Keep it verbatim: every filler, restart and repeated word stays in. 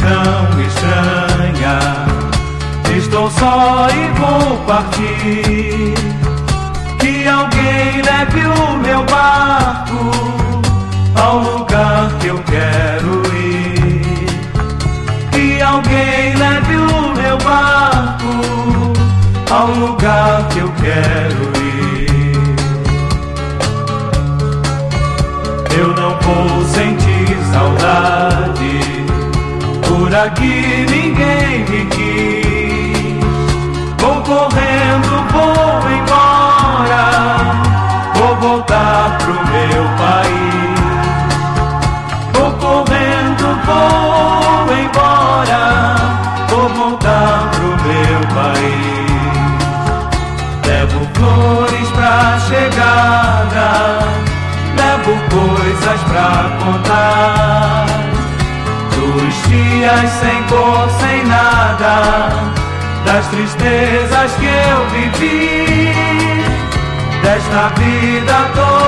tão estranha. Estou só e vou partir. Que alguém leve o meu barco ao lugar que eu quero ir. Que alguém leve o meu barco ao lugar que eu quero ir. Eu não vou sentir saudade, por aqui ninguém me quis. Vou correndo, vou embora, vou voltar pro meu país. Vou correndo, vou embora, vou voltar pro meu país. Levo flores pra chegada, levo coisas pra contar, dos dias sem cor, sem nada, das tristezas que eu vivi, desta vida toda